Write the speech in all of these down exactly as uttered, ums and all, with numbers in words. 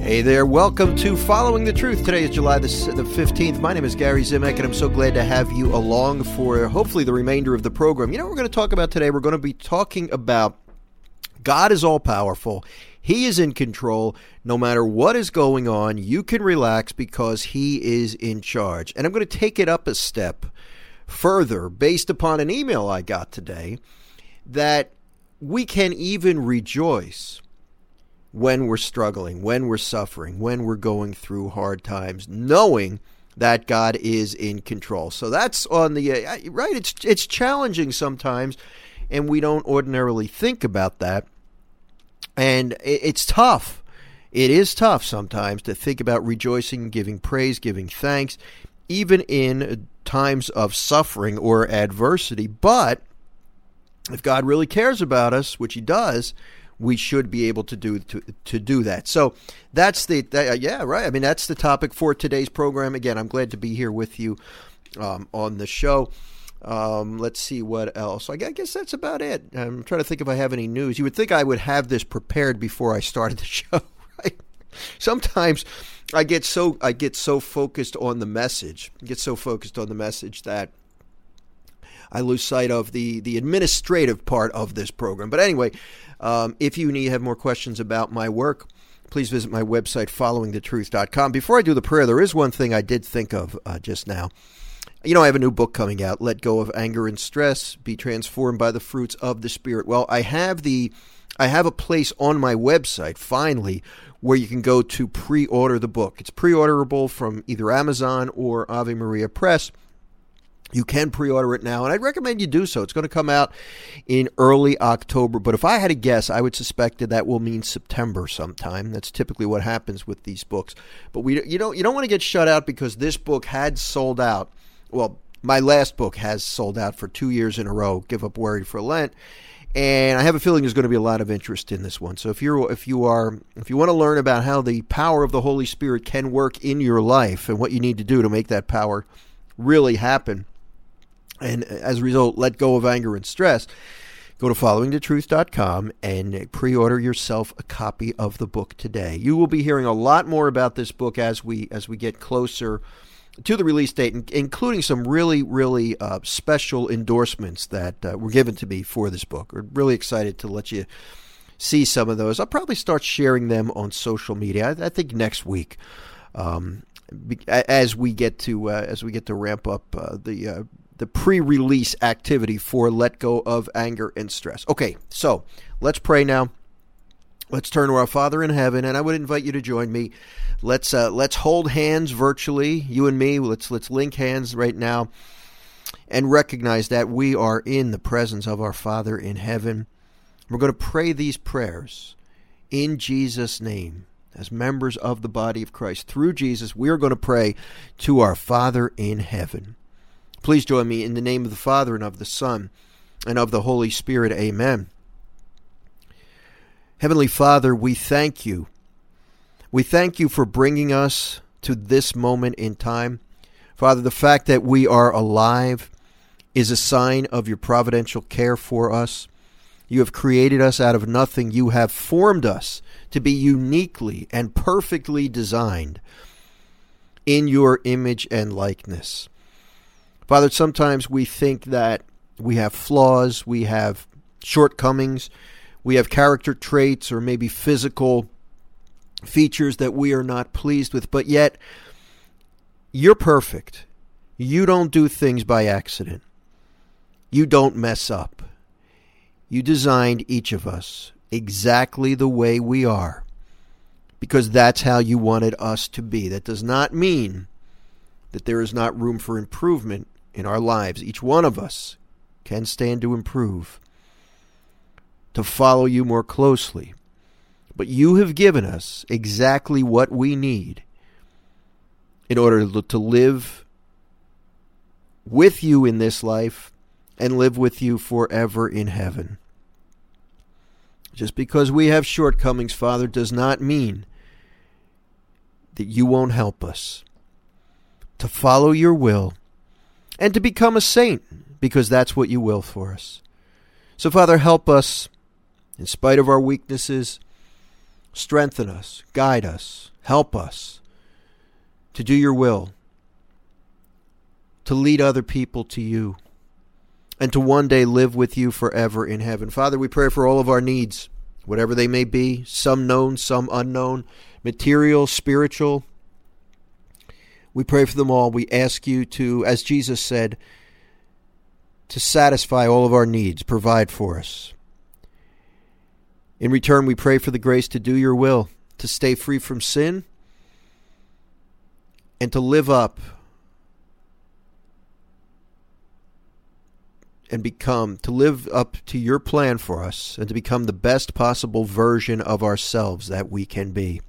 Hey there, welcome to Following the Truth. Today is July the fifteenth. My name is Gary Zimek, and I'm so glad to have you along for hopefully the remainder of the program. You know what we're going to talk about today? We're going to be talking about God is all-powerful. He is in control. No matter what is going on, you can relax because He is in charge. And I'm going to take it up a step further based upon an email I got today that we can even rejoice when we're struggling, when we're suffering, when we're going through hard times, knowing that God is in control. So that's on the, uh, right, it's it's challenging sometimes, and we don't ordinarily think about that. And it, it's tough. It is tough sometimes to think about rejoicing, giving praise, giving thanks, even in times of suffering or adversity. But if God really cares about us, which He does, we should be able to do to, to do that. So that's the, that, yeah, right. I mean, that's the topic for today's program. Again, I'm glad to be here with you um, on the show. Um, let's see what else. I guess that's about it. I'm trying to think if I have any news. You would think I would have this prepared before I started the show, right? Sometimes I get so I get so focused on the message, get so focused on the message that I lose sight of the, the administrative part of this program. But anyway, um, if you need have more questions about my work, please visit my website, following the truth dot com. Before I do the prayer, there is one thing I did think of uh, just now. You know, I have a new book coming out, Let Go of Anger and Stress, Be Transformed by the Fruits of the Spirit. Well, I have the I have a place on my website, finally, where you can go to pre-order the book. It's pre-orderable from either Amazon or Ave Maria Press. You can pre-order it now, and I'd recommend you do so. It's going to come out in early October, but if I had to guess, I would suspect that that will mean September sometime. That's typically what happens with these books. But we, you don't, you don't want to get shut out because this book had sold out. Well, my last book has sold out for two years in a row, Give Up Worry for Lent, and I have a feeling there's going to be a lot of interest in this one. So if you're, if you are, if you want to learn about how the power of the Holy Spirit can work in your life and what you need to do to make that power really happen, and as a result, let go of anger and stress, go to following the truth dot com and pre-order yourself a copy of the book today. You will be hearing a lot more about this book as we as we get closer to the release date, including some really, really uh, special endorsements that uh, were given to me for this book. We're really excited to let you see some of those. I'll probably start sharing them on social media, I, I think next week, um, as we get to uh, as we get to ramp up uh, the uh, the pre-release activity for Let Go of Anger and Stress. Okay, so let's pray now. Let's turn to our Father in heaven, and I would invite you to join me. Let's uh, let's hold hands virtually, you and me. Let's let's link hands right now and recognize that we are in the presence of our Father in heaven. We're going to pray these prayers in Jesus' name. As members of the body of Christ, through Jesus, we are going to pray to our Father in heaven. Please join me in the name of the Father and of the Son and of the Holy Spirit. Amen. Heavenly Father, we thank you. We thank you for bringing us to this moment in time. Father, the fact that we are alive is a sign of your providential care for us. You have created us out of nothing. You have formed us to be uniquely and perfectly designed in your image and likeness. Father, sometimes we think that we have flaws, we have shortcomings, we have character traits or maybe physical features that we are not pleased with, but yet you're perfect. You don't do things by accident. You don't mess up. You designed each of us exactly the way we are because that's how you wanted us to be. That does not mean that there is not room for improvement in our lives. Each one of us can stand to improve, to follow you more closely. But you have given us exactly what we need in order to live with you in this life and live with you forever in heaven. Just because we have shortcomings, Father, does not mean that you won't help us to follow your will and to become a saint, because that's what you will for us. So, Father, help us in spite of our weaknesses. Strengthen us, guide us, Help us to do your will, to lead other people to you, and to one day live with you forever in heaven. Father, we pray for all of our needs, whatever they may be, some known, some unknown, material, spiritual. We pray for them all. We ask you to, as Jesus said, to satisfy all of our needs, provide for us. In return, we pray for the grace to do your will, to stay free from sin, and to live up and become, to live up to your plan for us, and to become the best possible version of ourselves that we can be.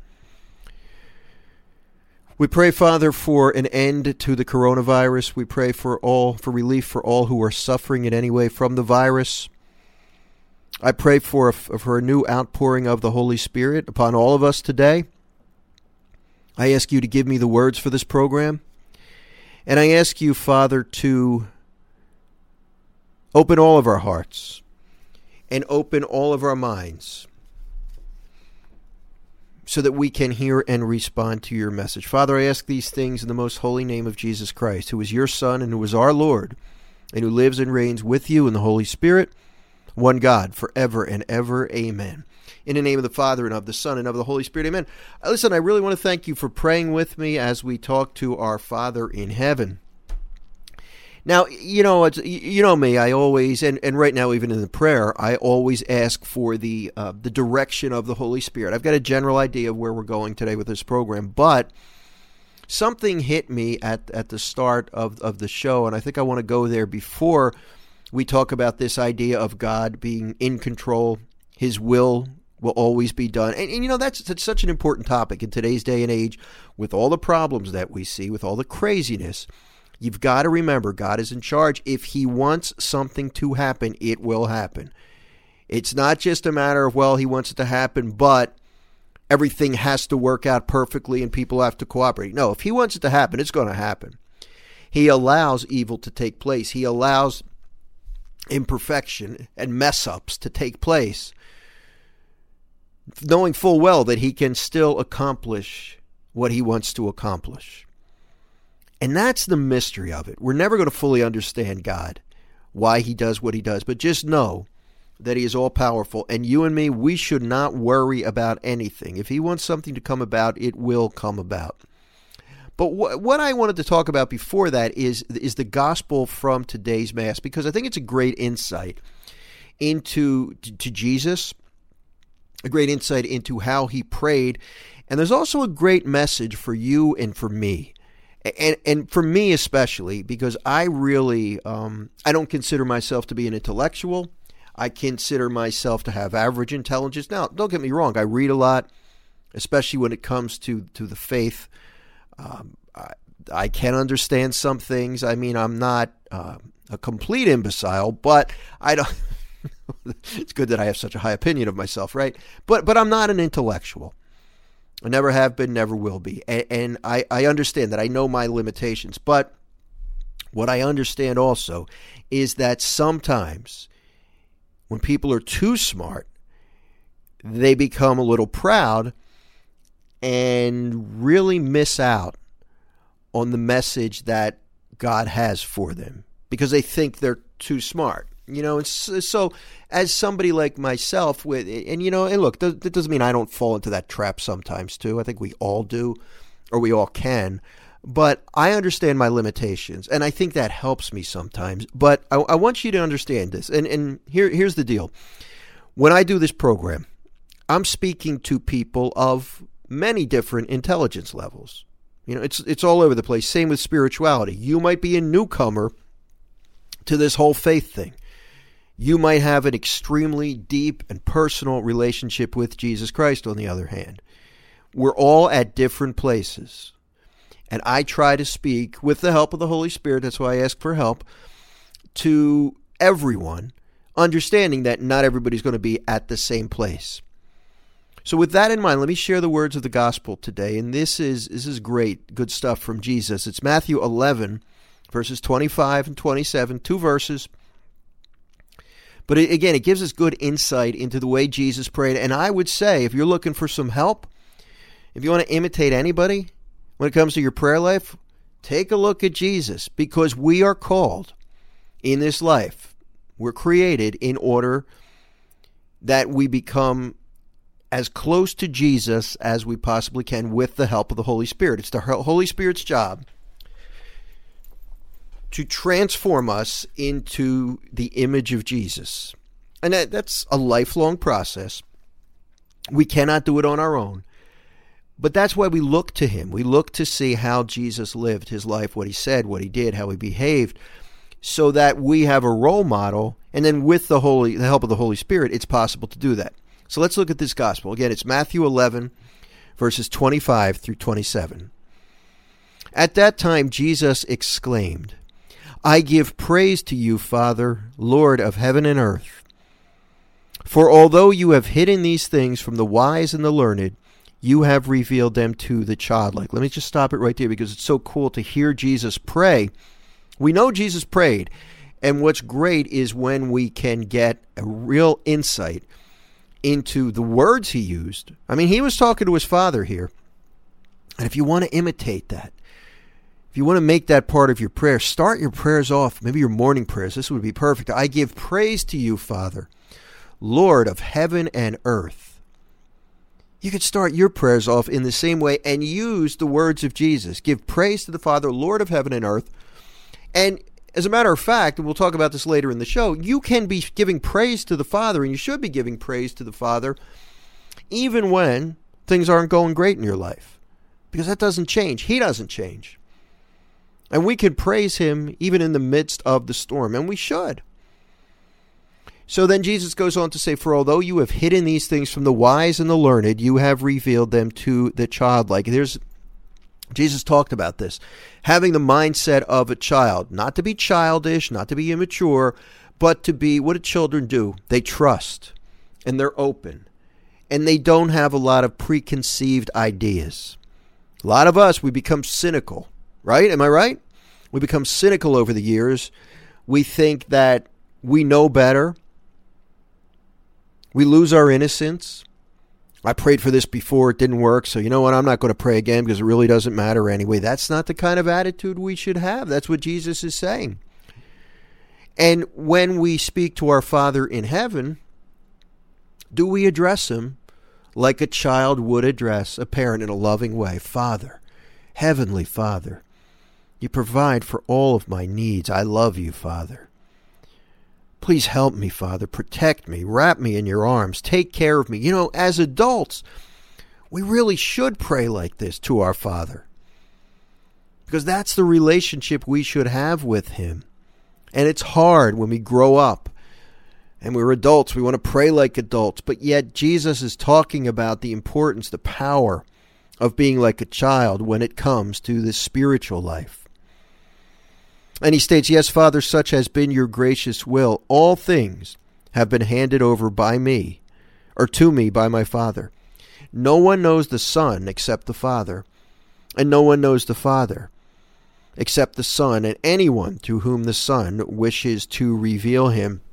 We pray, Father, for an end to the coronavirus. We pray for all, for relief for all who are suffering in any way from the virus. I pray for a, for a new outpouring of the Holy Spirit upon all of us today. I ask you to give me the words for this program. And I ask you, Father, to open all of our hearts and open all of our minds so that we can hear and respond to your message. Father, I ask these things in the most holy name of Jesus Christ, who is your Son and who is our Lord, and who lives and reigns with you in the Holy Spirit, one God, forever and ever. Amen. In the name of the Father, and of the Son, and of the Holy Spirit. Amen. Listen, I really want to thank you for praying with me as we talk to our Father in heaven. Now, you know, it's, you know me, I always, and, and right now even in the prayer, I always ask for the uh, the direction of the Holy Spirit. I've got a general idea of where we're going today with this program, but something hit me at, at the start of, of the show, and I think I want to go there before we talk about this idea of God being in control. His will will always be done. And, and you know, that's, that's such an important topic in today's day and age with all the problems that we see, with all the craziness. You've got to remember, God is in charge. If he wants something to happen, it will happen. It's not just a matter of, well, he wants it to happen, but everything has to work out perfectly and people have to cooperate. No, if he wants it to happen, it's going to happen. He allows evil to take place. He allows imperfection and mess-ups to take place, knowing full well that he can still accomplish what he wants to accomplish. And that's the mystery of it. We're never going to fully understand God, why he does what he does, but just know that he is all-powerful. And you and me, we should not worry about anything. If he wants something to come about, it will come about. But wh- what I wanted to talk about before that is, is the gospel from today's Mass, because I think it's a great insight into to, to Jesus, a great insight into how he prayed. And there's also a great message for you and for me. And and for me especially, because I really, um, I don't consider myself to be an intellectual. I consider myself to have average intelligence. Now, don't get me wrong. I read a lot, especially when it comes to, to the faith. Um, I, I can understand some things. I mean, I'm not uh, a complete imbecile, but I don't. It's good that I have such a high opinion of myself, right? But but I'm not an intellectual. I never have been, never will be. And, and I, I understand that. I know my limitations. But what I understand also is that sometimes when people are too smart, they become a little proud and really miss out on the message that God has for them because they think they're too smart. You know, and so as somebody like myself, with and you know, and look, that doesn't mean I don't fall into that trap sometimes too. I think we all do, or we all can. But I understand my limitations, and I think that helps me sometimes. But I, I want you to understand this, and and here here's the deal: when I do this program, I'm speaking to people of many different intelligence levels. You know, it's it's all over the place. Same with spirituality. You might be a newcomer to this whole faith thing. You might have an extremely deep and personal relationship with Jesus Christ, on the other hand. We're all at different places. And I try to speak, with the help of the Holy Spirit, that's why I ask for help, to everyone, understanding that not everybody's going to be at the same place. So with that in mind, let me share the words of the gospel today. And this is this is great, good stuff from Jesus. It's Matthew eleven, verses twenty-five and twenty-seven, two verses. But it, again, it gives us good insight into the way Jesus prayed. And I would say, if you're looking for some help, If you want to imitate anybody when it comes to your prayer life, take a look at Jesus, because we are called in this life. We're created in order that we become as close to Jesus as we possibly can with the help of the Holy Spirit. It's the Holy Spirit's job to transform us into the image of Jesus. And that, that's a lifelong process. We cannot do it on our own. But that's why we look to him. We look to see how Jesus lived his life, what he said, what he did, how he behaved, so that we have a role model. And then with the Holy, the help of the Holy Spirit, it's possible to do that. So let's look at this gospel. Again, it's Matthew eleven, verses twenty-five through twenty-seven. At that time, Jesus exclaimed, I give praise to you, Father, Lord of heaven and earth. For although you have hidden these things from the wise and the learned, you have revealed them to the childlike. Let me just stop it right there, because it's so cool to hear Jesus pray. We know Jesus prayed, and what's great is when we can get a real insight into the words he used. I mean, he was talking to his Father here. And if you want to imitate that, if you want to make that part of your prayer, start your prayers off, maybe your morning prayers. This would be perfect. I give praise to you, Father, Lord of heaven and earth. You could start your prayers off in the same way and use the words of Jesus. Give praise to the Father, Lord of heaven and earth. And as a matter of fact, and we'll talk about this later in the show, you can be giving praise to the Father, and you should be giving praise to the Father even when things aren't going great in your life, because that doesn't change. He doesn't change. And we can praise him even in the midst of the storm, and we should. So then Jesus goes on to say, for although you have hidden these things from the wise and the learned, you have revealed them to the childlike. There's Jesus talked about this, having the mindset of a child, not to be childish, not to be immature, but to be, what do children do? They trust, and they're open, and they don't have a lot of preconceived ideas. A lot of us, we become cynical, right? Am I right? We become cynical over the years. We think that we know better. We lose our innocence. I prayed for this before, it didn't work, so you know what, I'm not going to pray again because it really doesn't matter anyway. That's not the kind of attitude we should have. That's what Jesus is saying. And when we speak to our Father in heaven, do we address him like a child would address a parent in a loving way? Father, Heavenly Father, you provide for all of my needs. I love you, Father. Please help me, Father. Protect me. Wrap me in your arms. Take care of me. You know, as adults, we really should pray like this to our Father, because that's the relationship we should have with him. And it's hard when we grow up and we're adults. We want to pray like adults. But yet Jesus is talking about the importance, the power of being like a child when it comes to the spiritual life. And he states, yes, Father, such has been your gracious will. All things have been handed over by me, or to me by my Father. No one knows the Son except the Father, and no one knows the Father except the Son, and anyone to whom the Son wishes to reveal him.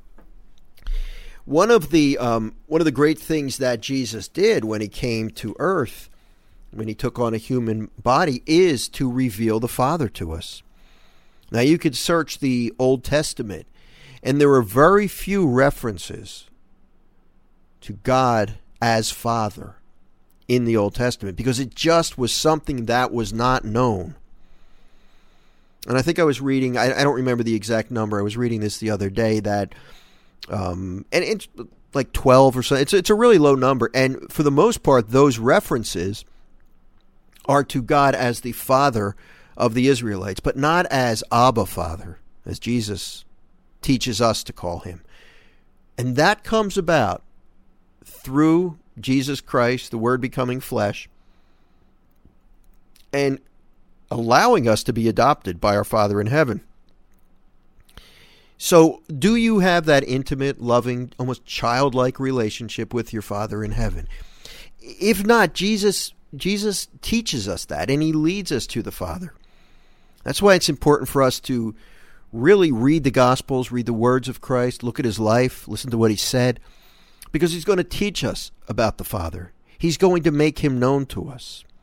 One of the um, one of the great things that Jesus did when he came to earth, when he took on a human body, is to reveal the Father to us. Now, you could search the Old Testament, and there are very few references to God as Father in the Old Testament, because it just was something that was not known. And I think I was reading, I, I don't remember the exact number, I was reading this the other day, that, um, and it's like twelve or so, it's, it's a really low number, and for the most part, those references are to God as the Father of the Israelites, but not as Abba, Father, as Jesus teaches us to call him. And that comes about through Jesus Christ, the Word becoming flesh, and allowing us to be adopted by our Father in heaven. So, do you have that intimate, loving, almost childlike relationship with your Father in heaven? If not, Jesus, Jesus teaches us that, and he leads us to the Father. That's why it's important for us to really read the Gospels, read the words of Christ, look at his life, listen to what he said, because he's going to teach us about the Father. He's going to make him known to us.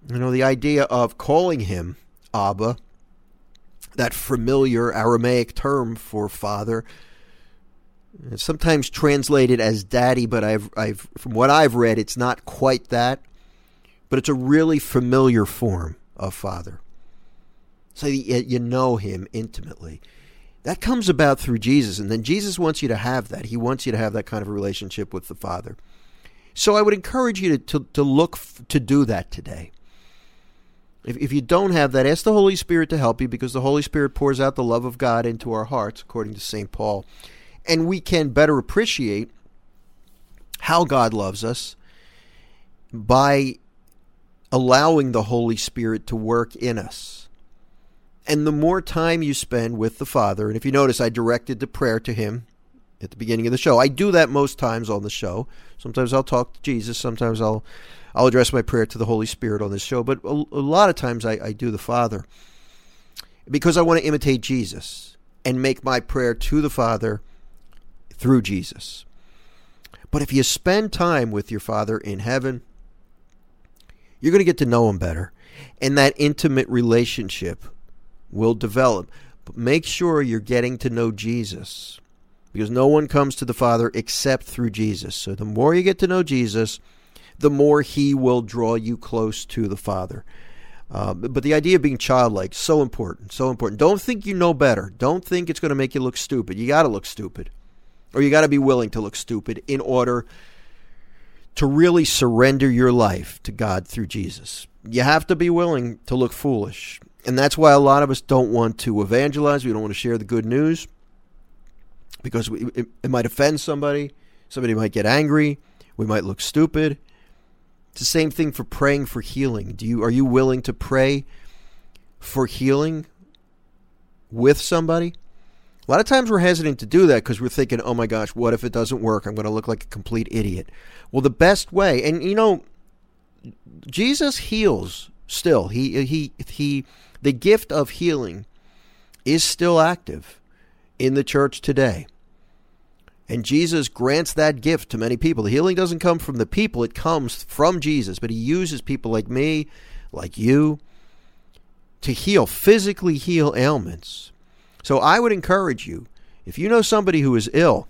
You know, the idea of calling him Abba, that familiar Aramaic term for father, it's sometimes translated as daddy, but I've, I've, from what I've read, it's not quite that. But it's a really familiar form of father. So you, you know him intimately. That comes about through Jesus, and then Jesus wants you to have that. He wants you to have that kind of a relationship with the Father. So I would encourage you to, to, to look f- to do that today. If, if you don't have that, ask the Holy Spirit to help you, because the Holy Spirit pours out the love of God into our hearts, according to Saint Paul. And we can better appreciate how God loves us by allowing the Holy Spirit to work in us. And the more time you spend with the Father, and if you notice, I directed the prayer to him at the beginning of the show. I do that most times on the show. Sometimes I'll talk to Jesus. Sometimes I'll I'll address my prayer to the Holy Spirit on this show. But a, a lot of times I, I do the Father, because I want to imitate Jesus and make my prayer to the Father through Jesus. But if you spend time with your Father in heaven, you're going to get to know him better. And that intimate relationship will develop. But make sure you're getting to know Jesus, because no one comes to the Father except through Jesus. So the more you get to know Jesus, the more he will draw you close to the Father. Uh, but the idea of being childlike, so important, so important. Don't think you know better. Don't think it's going to make you look stupid. You got to look stupid, or you got to be willing to look stupid in order to really surrender your life to God through Jesus. You have to be willing to look foolish. And that's why a lot of us don't want to evangelize. We don't want to share the good news, because we, it, it might offend somebody. Somebody might get angry. We might look stupid. It's the same thing for praying for healing. Do you are you willing to pray for healing with somebody? A lot of times we're hesitant to do that because we're thinking, oh my gosh, what if it doesn't work? I'm going to look like a complete idiot. Well, the best way, and you know, Jesus heals still. He he he. The gift of healing is still active in the church today. And Jesus grants that gift to many people. The healing doesn't come from the people, it comes from Jesus. But he uses people like me, like you, to heal, physically heal ailments. So I would encourage you, if you know somebody who is ill,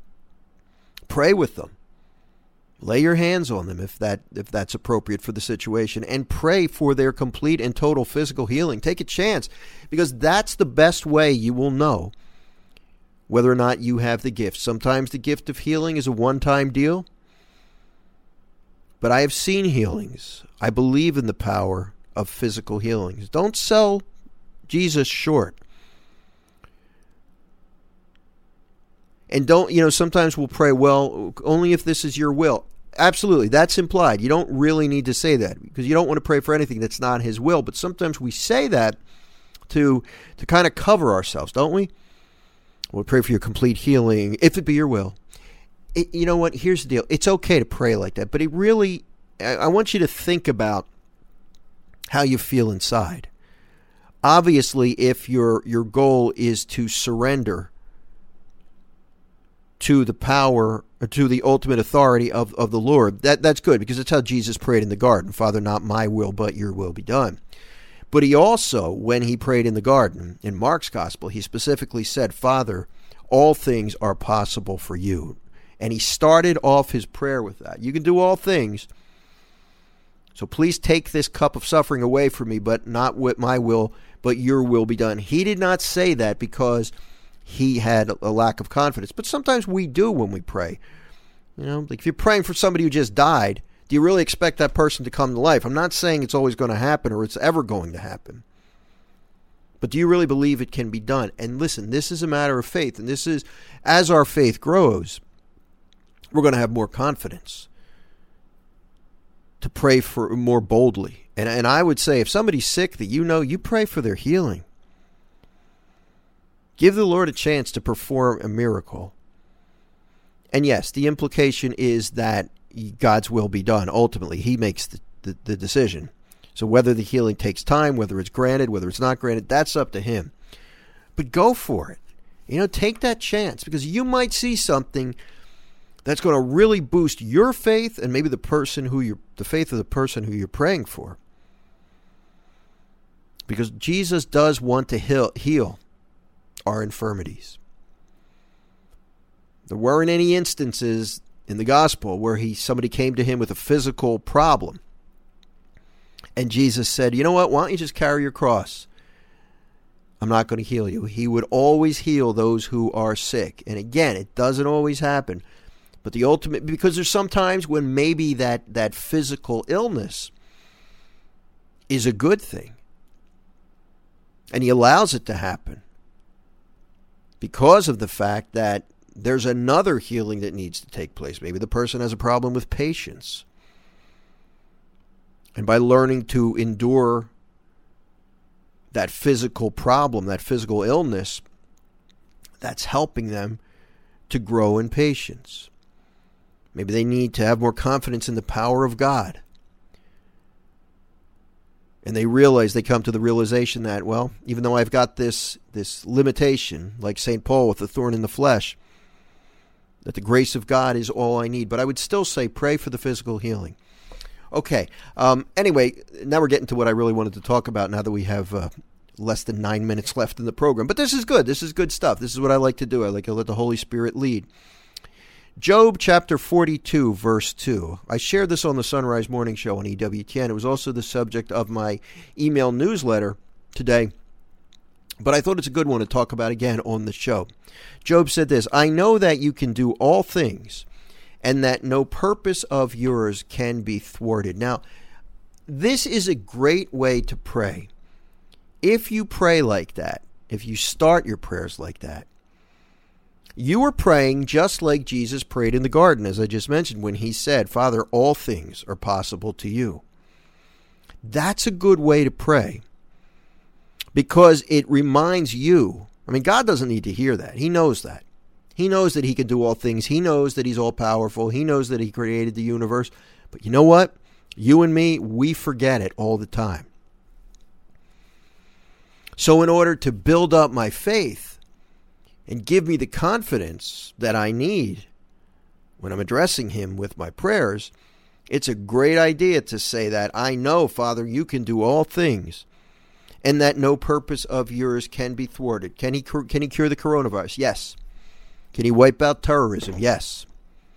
pray with them. Lay your hands on them if that if that's appropriate for the situation, and pray for their complete and total physical healing. Take a chance, because that's the best way you will know whether or not you have the gift. Sometimes the gift of healing is a one-time deal, but I have seen healings. I believe in the power of physical healings. Don't sell Jesus short. And don't, you know, sometimes we'll pray, well, only if this is your will. Absolutely, that's implied. You don't really need to say that, because you don't want to pray for anything that's not his will. But sometimes we say that to to kind of cover ourselves, don't we? We'll pray for your complete healing, if it be your will. It, you know what? Here's the deal. It's okay to pray like that, but it really, I, I want you to think about how you feel inside. Obviously, if your your goal is to surrender to the power, or to the ultimate authority of, of the Lord, that that's good, because that's how Jesus prayed in the garden. Father, not my will, but your will be done. But he also, when he prayed in the garden, in Mark's gospel, he specifically said, Father, all things are possible for you. And he started off his prayer with that. You can do all things, so please take this cup of suffering away from me, but not with my will, but your will be done. He did not say that because he had a lack of confidence. But sometimes we do when we pray. You know, like if you're praying for somebody who just died, do you really expect that person to come to life? I'm not saying it's always going to happen or it's ever going to happen. But do you really believe it can be done? And listen, this is a matter of faith. And this is, as our faith grows, we're going to have more confidence to pray for more boldly. And, and I would say, if somebody's sick that you know, you pray for their healing. Give the Lord a chance to perform a miracle. And yes, the implication is that God's will be done. Ultimately, he makes the, the, the decision. So whether the healing takes time, whether it's granted, whether it's not granted, that's up to him. But go for it. You know, take that chance, because you might see something that's going to really boost your faith and maybe the person who you're, the faith of the person who you're praying for. Because Jesus does want to heal, heal our infirmities. There weren't any instances in the gospel where he somebody came to him with a physical problem. And Jesus said, you know what, why don't you just carry your cross? I'm not going to heal you. He would always heal those who are sick. And again, it doesn't always happen. But the ultimate, because there's some times when maybe that, that physical illness is a good thing. And he allows it to happen because of the fact that there's another healing that needs to take place. Maybe the person has a problem with patience. And by learning to endure that physical problem, that physical illness, that's helping them to grow in patience. Maybe they need to have more confidence in the power of God. And they realize, they come to the realization that, well, even though I've got this, this limitation, like Saint Paul with the thorn in the flesh, that the grace of God is all I need. But I would still say pray for the physical healing. Okay. Um, anyway, now we're getting to what I really wanted to talk about now that we have uh, less than nine minutes left in the program. But this is good. This is good stuff. This is what I like to do. I like to let the Holy Spirit lead. Job chapter forty-two, verse two. I shared this on the Sunrise Morning Show on E W T N. It was also the subject of my email newsletter today. But I thought it's a good one to talk about again on the show. Job said this, I know that you can do all things, and that no purpose of yours can be thwarted. Now, this is a great way to pray. If you pray like that, if you start your prayers like that, you are praying just like Jesus prayed in the garden, as I just mentioned, when he said, Father, all things are possible to you. That's a good way to pray because it reminds you, I mean, God doesn't need to hear that. He knows that. He knows that he can do all things. He knows that he's all powerful. He knows that he created the universe. But you know what? You and me, we forget it all the time. So in order to build up my faith and give me the confidence that I need when I'm addressing him with my prayers, it's a great idea to say that I know, Father, you can do all things and that no purpose of yours can be thwarted. Can he, can he cure the coronavirus? Yes. Can he wipe out terrorism? Yes.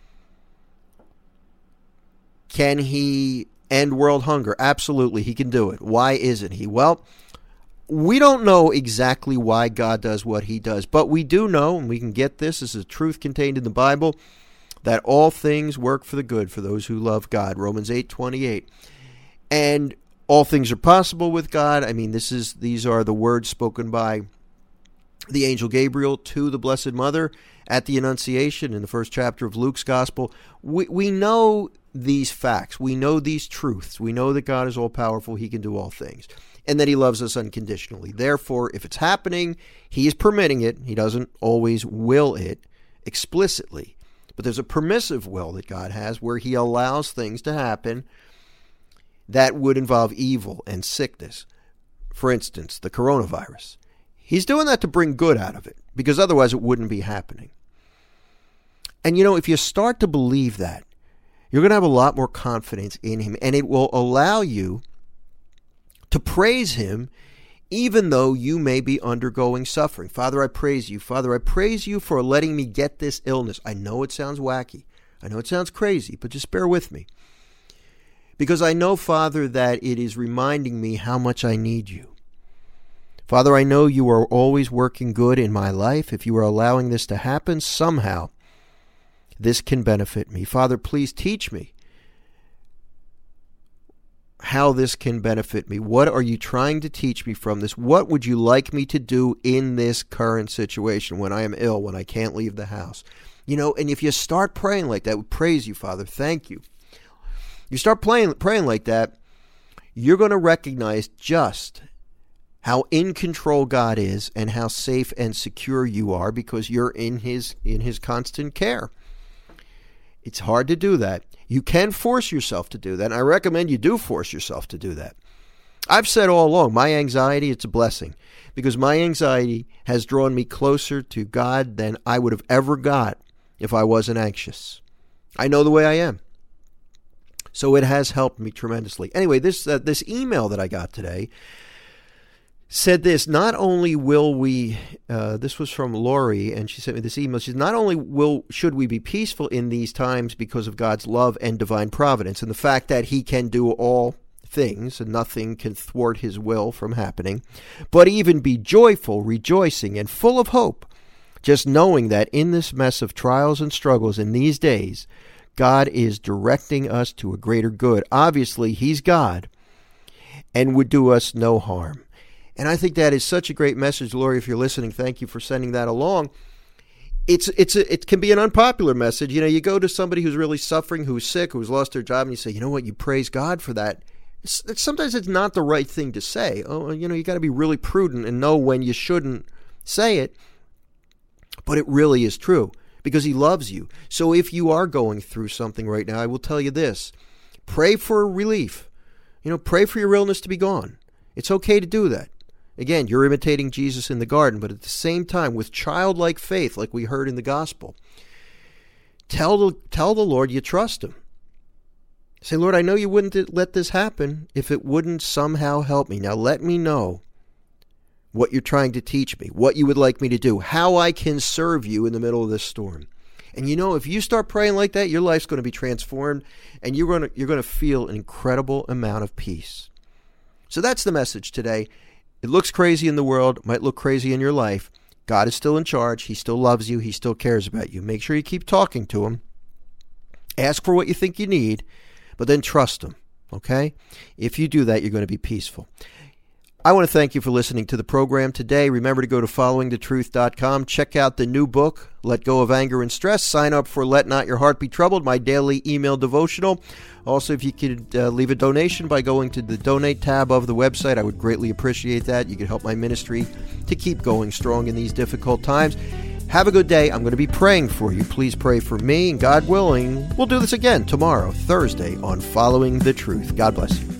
Can he end world hunger? Absolutely, he can do it. Why isn't he? Well, we don't know exactly why God does what he does, but we do know, and we can get this, this is a truth contained in the Bible, that all things work for the good for those who love God, Romans eight twenty-eight. And all things are possible with God. I mean, this is these are the words spoken by the angel Gabriel to the Blessed Mother at the Annunciation in the first chapter of Luke's Gospel. We, we know these facts. We know these truths. We know that God is all-powerful. He can do all things. And that he loves us unconditionally. Therefore, if it's happening, he is permitting it. He doesn't always will it explicitly. But there's a permissive will that God has where he allows things to happen that would involve evil and sickness. For instance, the coronavirus. He's doing that to bring good out of it, because otherwise it wouldn't be happening. And you know, if you start to believe that, you're going to have a lot more confidence in him, and it will allow you to praise him even though you may be undergoing suffering. Father, I praise you. Father, I praise you for letting me get this illness. I know it sounds wacky. I know it sounds crazy, but just bear with me. Because I know, Father, that it is reminding me how much I need you. Father, I know you are always working good in my life. If you are allowing this to happen, somehow this can benefit me. Father, please teach me how this can benefit me. What are you trying to teach me from this? What would you like me to do in this current situation when I am ill, when I can't leave the house? You know, and if you start praying like that, we praise you, Father. Thank you. You start playing, praying like that, you're going to recognize just how in control God is and how safe and secure you are because you're in his in his constant care. It's hard to do that. You can force yourself to do that, and I recommend you do force yourself to do that. I've said all along, my anxiety, it's a blessing because my anxiety has drawn me closer to God than I would have ever got if I wasn't anxious. I know the way I am. So it has helped me tremendously. Anyway, this uh, this email that I got today said this, not only will we, uh, this was from Lori, and she sent me this email, she said, not only will should we be peaceful in these times because of God's love and divine providence, and the fact that he can do all things and nothing can thwart his will from happening, but even be joyful, rejoicing, and full of hope, just knowing that in this mess of trials and struggles in these days, God is directing us to a greater good. Obviously, he's God and would do us no harm. And I think that is such a great message, Lori. If you're listening, thank you for sending that along. It's it's a, it can be an unpopular message. You know, you go to somebody who's really suffering, who's sick, who's lost their job, and you say, you know what, you praise God for that. It's, it's, sometimes it's not the right thing to say. Oh, you know, you got to be really prudent and know when you shouldn't say it. But it really is true because he loves you. So if you are going through something right now, I will tell you this. Pray for relief. You know, pray for your illness to be gone. It's okay to do that. Again, you're imitating Jesus in the garden, but at the same time, with childlike faith, like we heard in the gospel, tell the, tell the Lord you trust him. Say, Lord, I know you wouldn't let this happen if it wouldn't somehow help me. Now let me know what you're trying to teach me, what you would like me to do, how I can serve you in the middle of this storm. And you know, if you start praying like that, your life's going to be transformed and you're going to, you're going to feel an incredible amount of peace. So that's the message today. It looks crazy in the world, might look crazy in your life. God is still in charge. He still loves you. He still cares about you. Make sure you keep talking to him. Ask for what you think you need, but then trust him, okay? If you do that, you're going to be peaceful. I want to thank you for listening to the program today. Remember to go to following the truth dot com. Check out the new book, Let Go of Anger and Stress. Sign up for Let Not Your Heart Be Troubled, my daily email devotional. Also, if you could uh, leave a donation by going to the donate tab of the website, I would greatly appreciate that. You could help my ministry to keep going strong in these difficult times. Have a good day. I'm going to be praying for you. Please pray for me, and God willing, we'll do this again tomorrow, Thursday, on Following the Truth. God bless you.